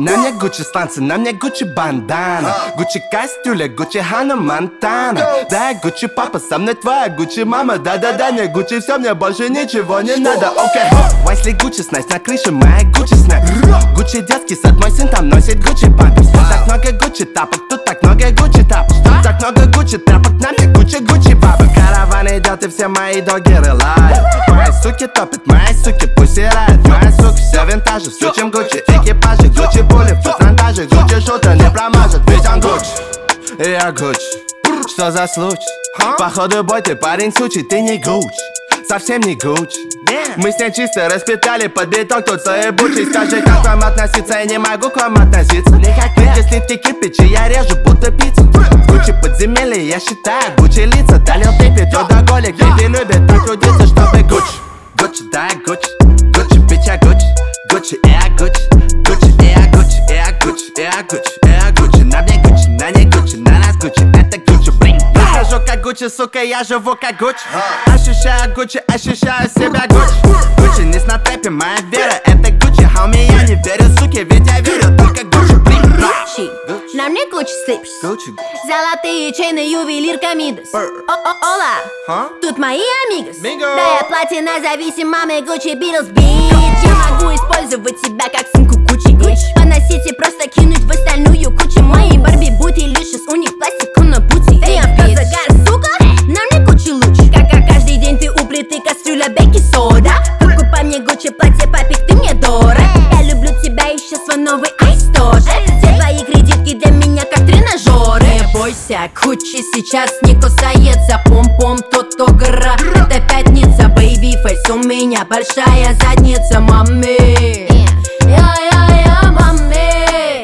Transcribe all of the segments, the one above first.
На мне Гуччи сланцы, на мне Гуччи бандана, Гуччи кастюля, Гуччи Ханна Монтана. Да, Гуччи папа, со мной твоя Гуччи мама. Да-да-да, мне Гуччи все, мне больше ничего не надо. Окей, Вайсли Гуччи снайс, на крыше моя Гуччи снэп. Гуччи детский сад, мой сын там носит Гуччи памперс. Так много Гуччи тапок, тут так много Гуччи тапок. Так много Гуччи тряпок, на мне куча Гуччи бабок. Караван идет и все мои доги рылают. Мои суки топят, мои суки пусирают. Моя сука все винтажи, все чем Гуччи. Экипажи, Гуччи пули, в фронтаже. Гуччи шутер не промажет, ведь он Гуччи. И я Гуччи. Что за случай? Походу бой, ты парень сучий, ты не Гуччи. Совсем не Гуччи. Мы с ней чисто распитали под биток, тут соебучий. Скажи, как к вам относиться, я не могу к вам относиться. Никак, если ты кипичи, я режу будто пиццу. Гуччи подземелье, я считаю Гуччи лица. Долил ты трудоголик, люди любят так трудиться, чтобы Гуччи. Гуччи, да, Гуччи. Гуччи, bitch, я Гуччи. Гуччи, я Гуччи. Гуччи, я Гуччи, я Гуччи, я Гуччи, я Гуччи. На мне Гуччи, на ней Гуччи, на нас Гуччи, это Гуччи, блин. Я хожу как Гуччи, сука, я живу как Гуччи. Ощущаю Гуччи, ощущаю себя Гуччи. Гуччи не с на тэпе, моя вера, это Гуччи. Хауми, я не верю, суки, ведь я верю только Гуччи, блин. На мне Гуччи слипс, золотые чейны, ювелирка Мидас. Ола, тут мои амигос. Да я платина зависимыми Гуччи Битлз, бич. Я могу использовать себя как сынку Гуччи. Поносить и просто кинуть в остальную кучу. Мои Барби бути лишь у них пластику на пути. Я в загар, сука, на мне Гуччи лучше. Как каждый день ты у плиты кастрюля бейки сода. Покупай мне Гуччи платье, папик, ты мне дорог. Я люблю тебя, еще свой новый айс тоже. Все твои кредитки для меня как тренажеры. Не бойся, Гуччи сейчас не кусает за пом-пом тот, кто гора. Это пятница, бэйби фейс, у меня большая задница, мами. Я, мами.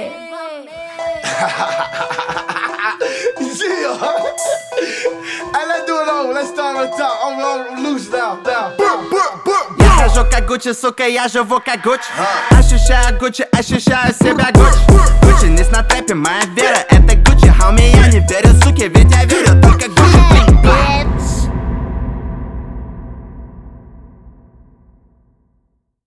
Let's do it over. Let's start on top. I'm loose now. Я хожу как Гуччи, сука, я живу как Гуччи. Ощущаю Гуччи, ощущаю себя Гуччи. Гуччи не с на тэпе, моя